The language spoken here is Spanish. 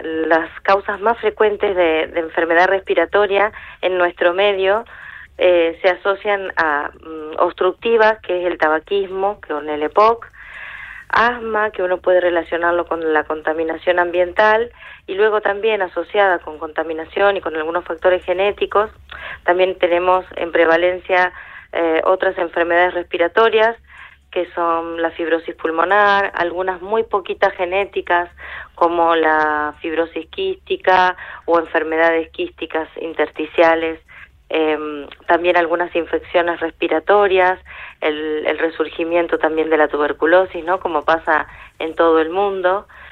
las causas más frecuentes de enfermedad respiratoria en nuestro medio se asocian a obstructivas, que es el tabaquismo, con el EPOC, asma, que uno puede relacionarlo con la contaminación ambiental, y luego también asociada con contaminación y con algunos factores genéticos, también tenemos en prevalencia otras enfermedades respiratorias, que son la fibrosis pulmonar, algunas muy poquitas genéticas, como la fibrosis quística o enfermedades quísticas intersticiales, también algunas infecciones respiratorias, el resurgimiento también de la tuberculosis, ¿no? Como pasa en todo el mundo.